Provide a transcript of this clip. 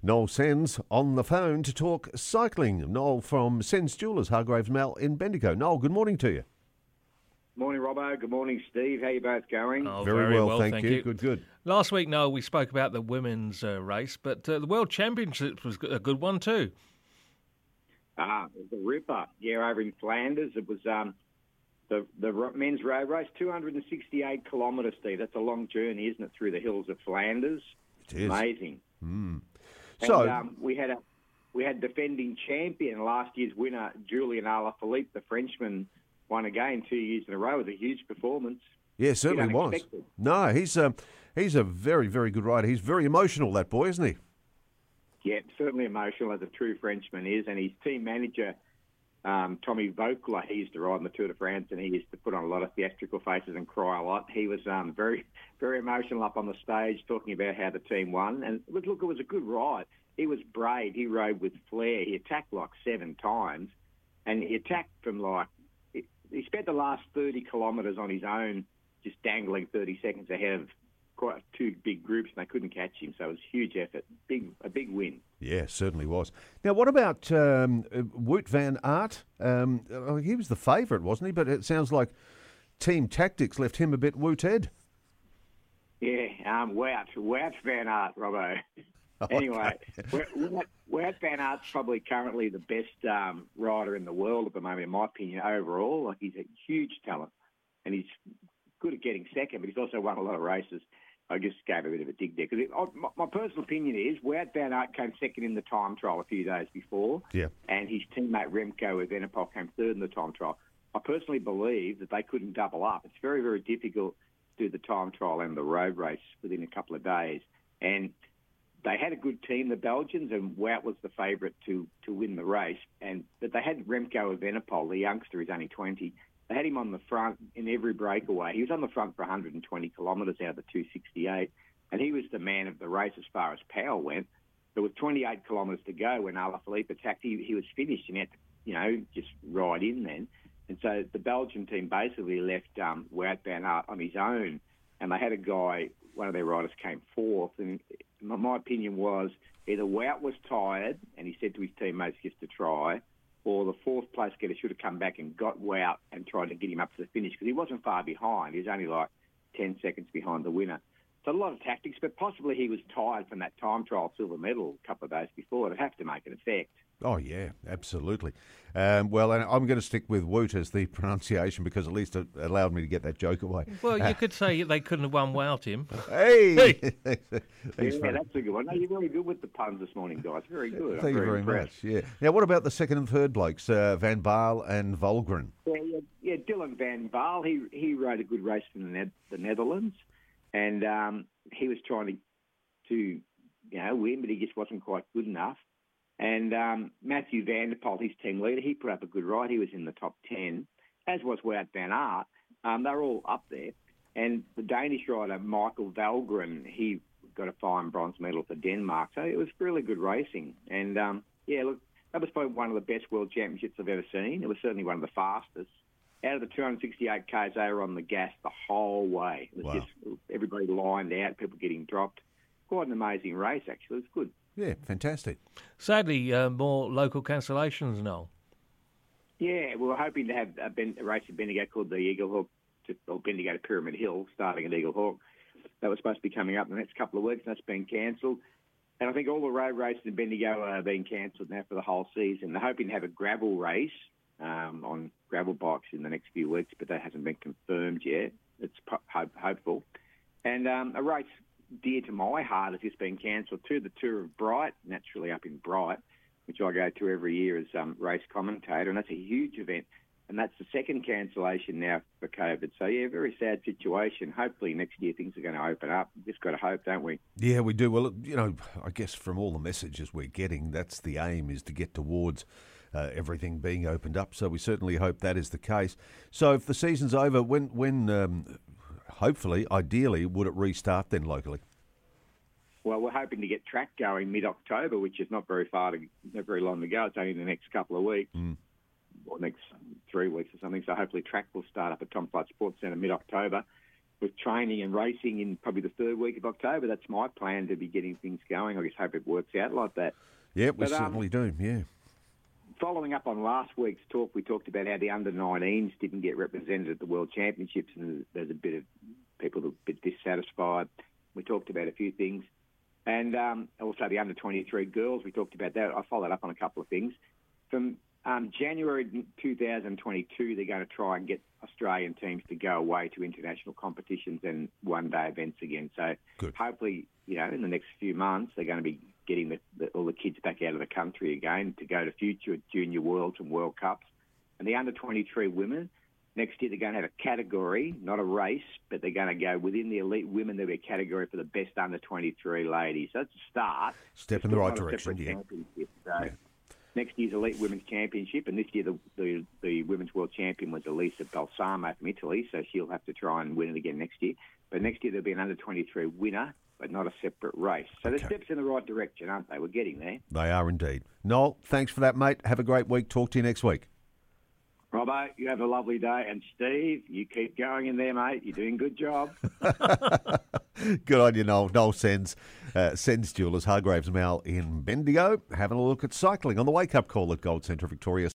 Noel Sens on the phone to talk cycling. Noel from Sens Jewellers, Hargraves Mall in Bendigo. Noel, good morning to you. Morning, Robbo. Good morning, Steve. How you both going? Oh, very well, thank you. Good. Last week, Noel, we spoke about the women's race, but the World Championships was a good one too. It was a ripper. Yeah, over in Flanders. It was the men's road race, 268 kilometres, Steve. That's a long journey, isn't it, through the hills of Flanders? It is. Amazing. So And, we had defending champion, last year's winner, Julian Alaphilippe, the Frenchman, won again 2 years in a row with a huge performance. yeah, certainly was. Unexpected. No, he's a very, very good rider. He's very emotional, that boy, isn't he? Yeah, certainly emotional, as a true Frenchman is. And his team manager, Tommy Vauclair, he used to ride in the Tour de France, and he used to put on a lot of theatrical faces and cry a lot. He was very, very emotional up on the stage, talking about how the team won. And it was a good ride. He was brave. He rode with flair. He attacked like 7 times, and he attacked from he spent the last 30 kilometres on his own, just dangling 30 seconds ahead of quite 2 big groups, and they couldn't catch him. So it was a huge effort, a big win. Yeah, certainly was. Now, what about Wout van Aert? He was the favourite, wasn't he? But it sounds like team tactics left him a bit Wout-ed. Yeah, Wout van Aert, Robbo. Anyway, Wout van Aert's probably currently the best rider in the world at the moment, in my opinion, overall. Like, he's a huge talent, and he's good at getting second, but he's also won a lot of races. I just gave a bit of a dig there. Because my personal opinion is Wout van Aert came second in the time trial a few days before, and his teammate Remco Evenepoel came third in the time trial. I personally believe that they couldn't double up. It's very, very difficult to do the time trial and the road race within a couple of days. And they had a good team, the Belgians, and Wout was the favourite to win the race. But they had Remco Evenepoel, the youngster, who's only 20. They had him on the front in every breakaway. He was on the front for 120 kilometres out of the 268, and he was the man of the race as far as power went. But with 28 kilometres to go, when Alaphilippe attacked, he was finished and had to, just ride in then. And so the Belgian team basically left Wout van Aert on his own, and they had a guy, one of their riders came fourth, and my opinion was either Wout was tired and he said to his teammates just to try, or the fourth place getter should have come back and got Wout and tried to get him up to the finish, because he wasn't far behind. He was only like 10 seconds behind the winner. So a lot of tactics, but possibly he was tired from that time trial silver medal a couple of days before. It'd have to make an effect. Oh, yeah, absolutely. Well, and I'm going to stick with Wout as the pronunciation, because at least it allowed me to get that joke away. Well, you could say they couldn't have won without him. Hey! Yeah, that's a good one. No, you're very good with the puns this morning, guys. Very good. Thank you very much. Yeah. Now, what about the second and third blokes, Van Baal and Volgren? Yeah, Dylan Van Baal. He rode a good race from the Netherlands, and he was trying to win, but he just wasn't quite good enough. And Matthew van der Poel, his team leader, he put up a good ride. He was in the top 10, as was Wout van Aert. They were all up there. And the Danish rider, Michael Valgren, he got a fine bronze medal for Denmark. So it was really good racing. And, look, that was probably one of the best world championships I've ever seen. It was certainly one of the fastest. Out of the 268 Ks, they were on the gas the whole way. It was just everybody lined out, people getting dropped. Quite an amazing race, actually. It was good. Yeah, fantastic. Sadly, more local cancellations, Noel. Yeah, we were hoping to have a race in Bendigo called the Eagle Hawk, or Bendigo to Pyramid Hill, starting at Eagle Hawk. That was supposed to be coming up in the next couple of weeks, and that's been cancelled. And I think all the road races in Bendigo are being cancelled now for the whole season. They're hoping to have a gravel race on gravel bikes in the next few weeks, but that hasn't been confirmed yet. It's hopeful. And a race dear to my heart has just been cancelled too, the Tour of Bright, naturally up in Bright, which I go to every year as race commentator, and that's a huge event. And that's the second cancellation now for COVID. So, yeah, very sad situation. Hopefully next year things are going to open up. Just got to hope, don't we? Yeah, we do. Well, I guess from all the messages we're getting, that's the aim, is to get towards everything being opened up. So we certainly hope that is the case. So if the season's over, when hopefully, ideally, would it restart then locally? Well, we're hoping to get track going mid-October, which is not very long to go. It's only the next couple of weeks, or next 3 weeks or something. So hopefully track will start up at Tom Flood Sports Centre mid-October. with training and racing in probably the third week of October. That's my plan, to be getting things going. I just hope it works out like that. Yeah, we certainly do, yeah. Following up on last week's talk, we talked about how the under-19s didn't get represented at the World Championships, and there's a bit of people that are a bit dissatisfied. We talked about a few things. And also the under-23 girls, we talked about that. I followed up on a couple of things. From January 2022, they're going to try and get Australian teams to go away to international competitions and one-day events again. So hopefully, in the next few months, they're going to be getting all the kids back out of the country again to go to future Junior Worlds and World Cups. And the under-23 women, next year they're going to have a category, not a race, but they're going to go within the elite women. There'll be a category for the best under-23 ladies. So that's a start. Step in the right direction, yeah. So next year's Elite Women's Championship, and this year the Women's World Champion was Elisa Balsamo from Italy, so she'll have to try and win it again next year. But next year there'll be an under-23 winner, but not a separate race. So the steps in the right direction, aren't they? We're getting there. They are indeed. Noel, thanks for that, mate. Have a great week. Talk to you next week. Robbo, you have a lovely day. And Steve, you keep going in there, mate. You're doing a good job. Good on you, Noel. Noel Sens Jewellers, Hargraves Mall in Bendigo. Having a look at cycling on the wake-up call at Gold Centre Victoria.